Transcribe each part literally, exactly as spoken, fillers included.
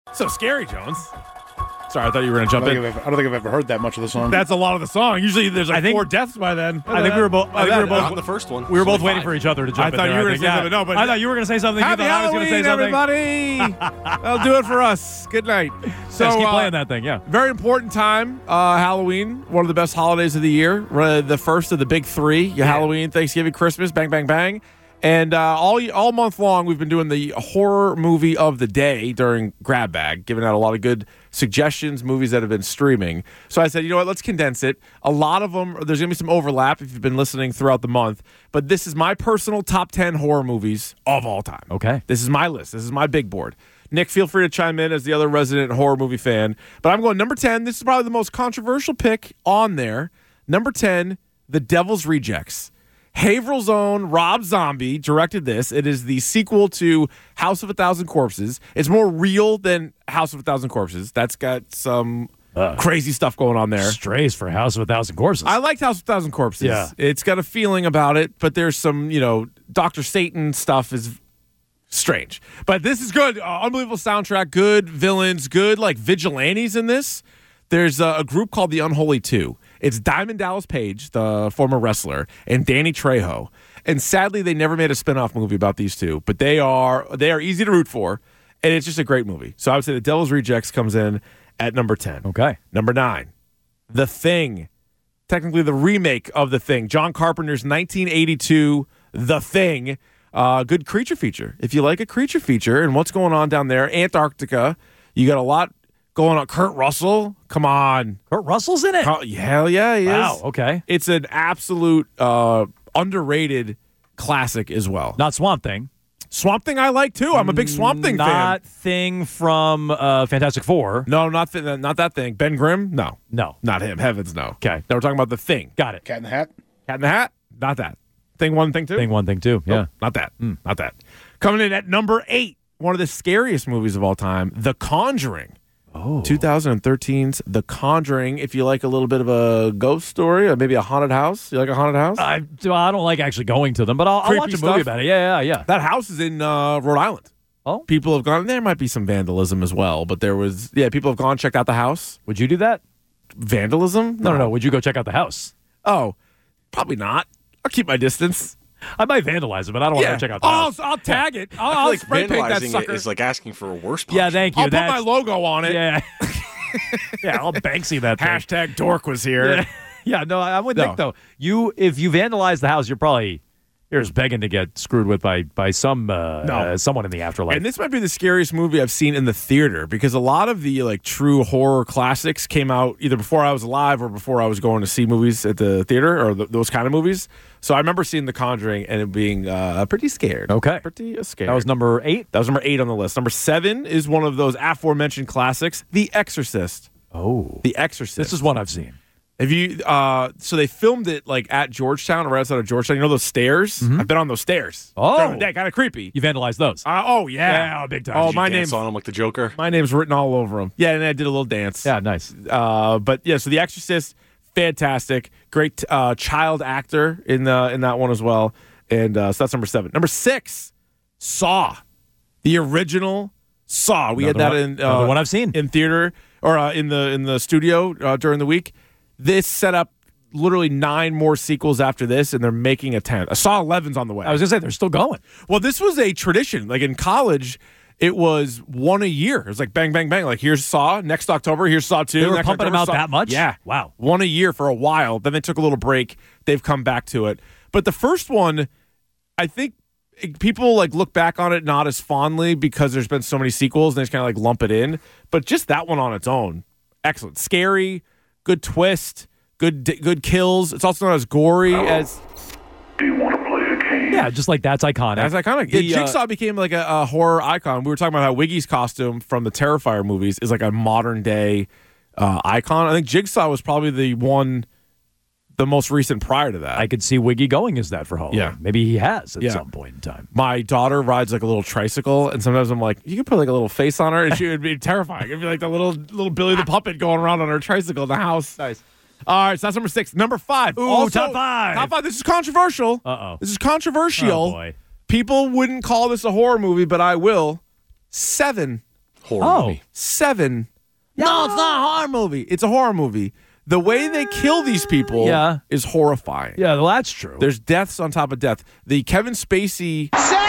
So scary, Jones. Sorry, I thought you were going to jump I don't, in. think I've, I don't think I've ever heard that much of the song. That's a lot of the song. Usually there's like I think- four deaths by then. I think we were both. I think we were both. Not in the first one. We were both Only waiting five. for each other to jump I in thought there, you were I going to think. say Yeah. something. No, but I thought you were going to say something. Happy you thought I was going to say Halloween, something. everybody. That'll do it for us. Good night. So Just keep uh, playing that thing, yeah. Very important time. Uh, Halloween, one of the best holidays of the year. Uh, the first of the big three. Yeah. Halloween, Thanksgiving, Christmas. Bang, bang, bang. And uh, all all month long, we've been doing the horror movie of the day during Grab Bag, giving out a lot of good suggestions, movies that have been streaming. So I said, you know what, let's condense it. A lot of them, there's going to be some overlap if you've been listening throughout the month. But this is my personal top ten horror movies of all time. Okay. This is my list. This is my big board. Nick, feel free to chime in as the other resident horror movie fan. But I'm going number ten. This is probably the most controversial pick on there. Number ten, The Devil's Rejects. Haverhill's own Rob Zombie directed this. It is the sequel to House of a Thousand Corpses. It's more real than House of a Thousand Corpses. That's got some uh, crazy stuff going on there. Strays for House of a Thousand Corpses. I liked House of a Thousand Corpses. Yeah. It's got a feeling about it, but there's some, you know, Doctor Satan stuff is strange. But this is good. Uh, unbelievable soundtrack, good villains, good like vigilantes in this. There's a, a group called the Unholy Two. It's Diamond Dallas Page, the former wrestler, and Danny Trejo. And sadly, they never made a spinoff movie about these two, but they are they are easy to root for, and it's just a great movie. So I would say The Devil's Rejects comes in at number ten. Okay. Number nine, The Thing. Technically the remake of The Thing. John Carpenter's nineteen eighty-two The Thing. Uh, good creature feature. If you like a creature feature and what's going on down there, Antarctica, you got a lot going on. Kurt Russell, come on. Kurt Russell's in it. Hell yeah, he is. Wow, okay. It's an absolute uh, underrated classic as well. Not Swamp Thing. Swamp Thing I like too. I'm a big Swamp Thing Not fan. Thing from uh, Fantastic Four. No, not th- not that thing. Ben Grimm? No. No. Not him. Heavens, no. Okay. No, we're talking about The Thing. Got it. Cat in the Hat? Cat in the Hat? Not that. Thing one, thing two? Thing one, thing two. Yeah. Nope, not that. Not that. Coming in at number eight, one of the scariest movies of all time, The Conjuring. Oh. twenty thirteen's The Conjuring. If you like a little bit of a ghost story or maybe a haunted house. You like a haunted house? I, well, I don't like actually going to them, but I'll, I'll Creepy watch a stuff? movie about it. Yeah, yeah, yeah. That house is in uh, Rhode Island. Oh. People have gone. There might be some vandalism as well, but there was, yeah, people have gone, checked out the house. Would you do that? Vandalism? No, no, no. Would you go check out the house? Oh, probably not. I'll keep my distance. I might vandalize it, but I don't want Yeah. to go check out the Oh, house. I'll, I'll tag it. I'll, I feel I'll like spray paint that vandalizing it sucker. is like asking for a worse punishment. Yeah, thank you. I'll put That's- my logo on it. Yeah. yeah, I'll Banksy that thing. Hashtag Dork was here. Yeah, yeah, no, I'm with No. Nick, though. You, if you vandalize the house, you're probably you're just begging to get screwed with by by some uh, No. uh, someone in the afterlife. And this might be the scariest movie I've seen in the theater because a lot of the like true horror classics came out either before I was alive or before I was going to see movies at the theater or th- those kind of movies. So I remember seeing The Conjuring and it being uh, pretty scared. Okay. Pretty uh, scared. that was number eight. That was number eight on the list. Number seven is one of those aforementioned classics, The Exorcist. Oh, The Exorcist. this is one I've seen. Have you? Uh, so they filmed it like at Georgetown, or right outside of Georgetown. You know those stairs? I've been on those stairs. Oh. During the day, kind of creepy. You vandalized those. Uh, oh yeah, Yeah, big time. Oh, Did you my dance name's on him like the Joker. my name's written all over them. Yeah, and I did a little dance. Yeah, nice. Uh, but yeah, so The Exorcist, fantastic, great uh, child actor in the in that one as well. And uh, so that's number seven. Number six, Saw, the original Saw. We Another had that one- in uh, another one I've seen. in theater or uh, in the in the studio uh, during the week. This set up literally nine more sequels after this, and they're making a tenth. Saw eleven's on the way. I was gonna say they're still going. Well, this was a tradition. Like in college, it was one a year. It was like bang, bang, bang. Like here's Saw. Next October, here's Saw two. They were Next pumping them October, out Saw- that much? Yeah. Wow. One a year for a while. Then they took a little break. They've come back to it. But the first one, I think it- people like look back on it not as fondly because there's been so many sequels and they just kind of like lump it in. But just that one on its own, excellent. Scary, good twist, good good kills. It's also not as gory as. Do you want to play a game? Yeah, just like that's iconic. That's iconic. The, yeah, Jigsaw uh, became like a, a horror icon. We were talking about how Wiggy's costume from the Terrifier movies is like a modern day uh, icon. I think Jigsaw was probably the one, the most recent prior to that. I could see Wiggy going as that for Halloween. Yeah. Maybe he has at Yeah. some point in time. My daughter rides like a little tricycle, and sometimes I'm like, you could put like a little face on her, and she would be terrifying. It'd be like the little little Billy the Puppet going around on her tricycle in the house. Nice. All right, so that's number six. Number five. Ooh, also, top five. Top five. This is controversial. Uh-oh. This is controversial. Oh, boy. People wouldn't call this a horror movie, but I will. Seven. Horror Oh. movie. Seven. No, it's not a horror movie. It's a horror movie. The way they kill these people Yeah. is horrifying. Yeah, well, that's true. There's deaths on top of death. The Kevin Spacey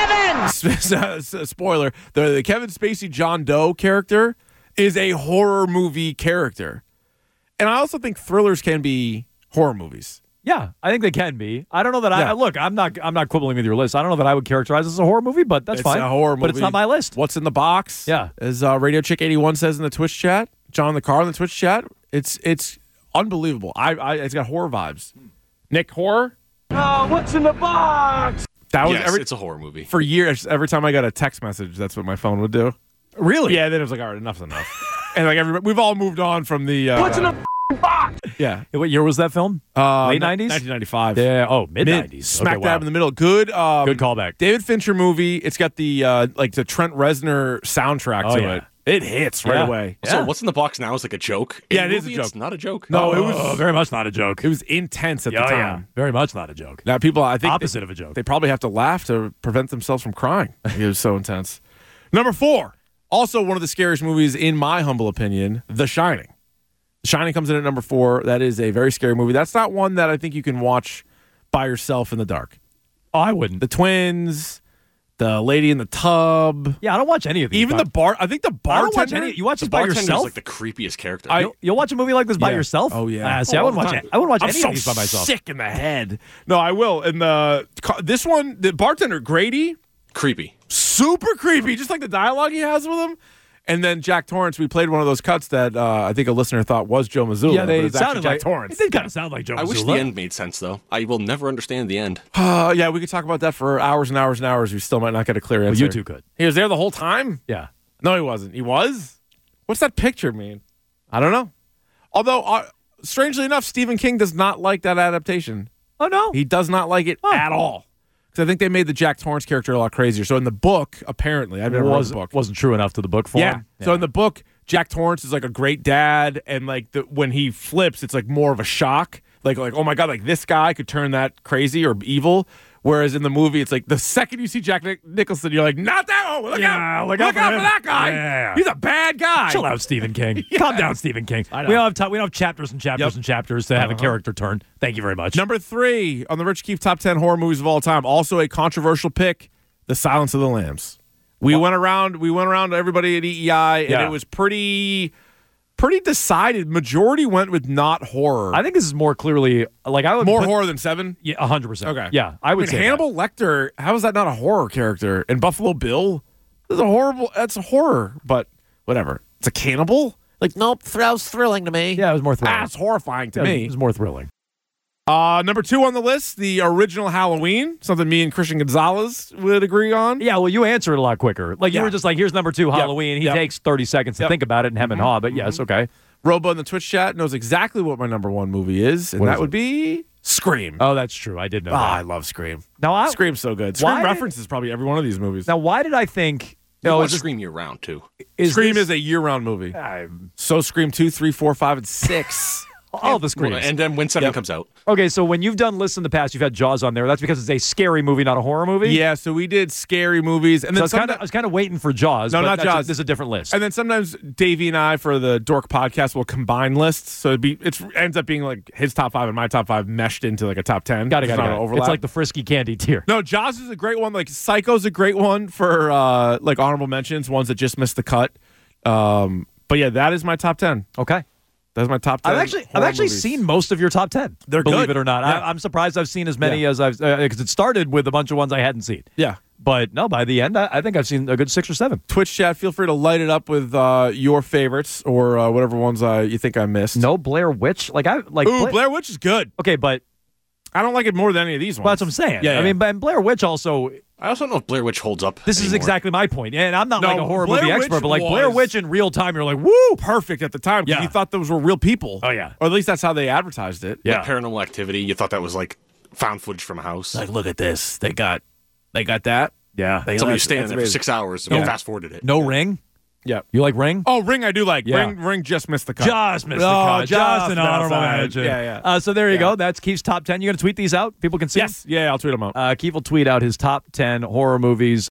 seven spoiler. The, the Kevin Spacey John Doe character is a horror movie character, and I also think thrillers can be horror movies. Yeah, I think they can be. I don't know that I Yeah. look. I'm not. I'm not quibbling with your list. I don't know that I would characterize this as a horror movie, but that's It's fine. a horror movie. But it's not my list. What's in the box? Yeah. as uh, Radio Chick eighty-one says in the Twitch chat. John in the car in the Twitch chat. It's it's unbelievable. I, I it's got horror vibes. Nick, horror. Oh, what's in the box? That was Yes, every it's a horror movie. for years. Every time I got a text message, that's what my phone would do. Really? Yeah. Then it was like, all right, enough's enough. And like everybody, we've all moved on from the. Uh, What's in the box? Yeah. What year was that film? Uh, Late nineties? nineteen ninety-five. Yeah. Oh, mid Mid, nineties. smack okay, dab wow. in the middle. Good. Um, Good callback. David Fincher movie. It's got the uh, like the Trent Reznor soundtrack Oh, to yeah. it. It hits right Yeah. away. Yeah. So what's in the box now is like a joke. Yeah, In it the is a movie, joke. It's not a joke. No, it Oh, was very much not a joke. it was intense at Yeah, the yeah. time. Very much not a joke. Now people, I think Opposite they, of a joke. they probably have to laugh to prevent themselves from crying. It was so intense. Number four, also one of the scariest movies in my humble opinion, The Shining. The Shining comes in at number four. That is a very scary movie. That's not one that I think you can watch by yourself in the dark. Oh, I wouldn't. The twins, the lady in the tub, Yeah, I don't watch any of these. even the bar. I think the I don't bartender. watch any. You watch The this by bartender's yourself? like the creepiest character. I- You'll, you'll watch a movie like this by Yeah. yourself? Oh, yeah. Ah, see, I Oh, wouldn't all watch the it. time. I wouldn't watch I'm any so of these by myself. sick in the head. No, I will. And the this one, the bartender Grady, Creepy. super creepy, just like the dialogue he has with him. And then Jack Torrance, we played one of those cuts that uh, I think a listener thought was Joe Mazzulla. Yeah, they but it's sounded actually Jack like Torrance. It did kind of sound like Joe I wish Mazzulla. the end made sense, though. I will never understand the end. Uh, yeah, we could talk about that for hours and hours and hours. We still might not get a clear answer. you two could. He was there the whole time? Yeah. No, he wasn't. He was? What's that picture mean? I don't know. Although, uh, strangely enough, Stephen King does not like that adaptation. Oh no. He does not like it Oh. at all. Because I think they made the Jack Torrance character a lot crazier. So in the book, apparently, I've never read was, the book. wasn't true enough to the book form. Yeah. So in the book, Jack Torrance is like a great dad, and like the, when he flips, it's like more of a shock. Like like oh my god, like this guy could turn that crazy or evil. Whereas in the movie, it's like the second you see Jack Nich- Nicholson, you're like, not that one. Look Yeah, out! look Look, out for out him. for that guy. Yeah. He's a bad guy. Chill out, Stephen King. Calm down, Stephen King. I know. We don't have time. We don't have chapters and chapters Yep. and chapters to have Uh-huh. a character turn. Thank you very much. Number three on the Rich Keefe top ten horror movies of all time. Also a controversial pick, The Silence of the Lambs. We went around. We went around to everybody at E E I, and Yeah. it was pretty, pretty decided. Majority went with not horror. I think this is more clearly like I would More put, horror than Seven. Yeah, a hundred percent. Okay. Yeah, I would mean, say that. Hannibal Lecter. How is that not a horror character? And Buffalo Bill. That's a horrible. That's a horror. But whatever. It's a cannibal. Like nope. That was thrilling to me. Yeah, it was more thrilling. Ah, it's horrifying to Yeah, me. It was more thrilling. Uh, number two on the list, the original Halloween. Something me and Christian Gonzalez would agree on. Yeah, well, you answered a lot quicker. Like you Yeah. were just like, "Here's number two, Halloween." He Yep. takes thirty seconds to Yep. think about it and hem and haw. But yes, okay. Robo in the Twitch chat knows exactly what my number one movie is, and What that is would it? be Scream. Oh, that's true. I did know Ah, I that. love Scream. Now, I, Scream's so good. Scream Why did- references probably every one of these movies. now, why did I think? You No, watch is this, Scream year round, too. is Scream this, is a year-round movie. I'm- So Scream two, three, four, five, and six. all the screams. And then when seven Yep. comes out. Okay, so when you've done lists in the past, you've had Jaws on there. That's because it's a scary movie, not a horror movie. Yeah, so we did scary movies, and So I then was, kinda, sometimes, I was kind of waiting for Jaws. No, but not that's a- Jaws. this is a different list. and then sometimes Davey and I for the Dork podcast will combine lists, so it'd be it ends up being like his top five and my top five meshed into like a top ten. got it, There's got it. not got an it. overlap. It's like the frisky candy tier. No, Jaws is a great one. Like Psycho's a great one for uh, like honorable mentions, ones that just missed the cut. Um, but yeah, that is my top ten. Okay. That's my top ten. I've actually, I've horror actually movies. seen most of your top ten. They're believe good. it or not. Yeah. I, I'm surprised I've seen as many Yeah. as I've because it started with a bunch of ones I hadn't seen. Yeah. But no, by the end, I, I think I've seen a good six or seven. Twitch chat, feel free to light it up with uh, your favorites or uh, whatever ones uh, you think I missed. No Blair Witch, like I like. Ooh, Bla- Blair Witch is good. okay, but I don't like it more than any of these ones. well, that's what I'm saying. Yeah, I yeah. mean, but and Blair Witch also. I also don't know if Blair Witch holds up. This is anymore. exactly my point, and I'm not No, like a horror Blair movie Witch expert, but like Blair was- Witch in real time, you're like, woo. perfect at the time because Yeah. you thought those were real people. Oh, yeah. Or at least that's how they advertised it. Yeah. Like Paranormal Activity. You thought that was like found footage from a house. Like, look at this. They got, they got that. Yeah. They Somebody that's- was standing that's there for amazing. six hours and Yeah. fast forwarded it. No Ring. Yeah. You like Ring? Oh, Ring, I do like. Yeah. Ring, Ring just missed the cut. Just missed the Oh, cut. just Just an honorable outside. mention. Yeah, yeah. Uh, so there you Yeah. go. That's Keith's top ten. You going to tweet these out? People can see 'em? Yes. Yeah, I'll tweet them out. Uh, Keith will tweet out his top ten horror movies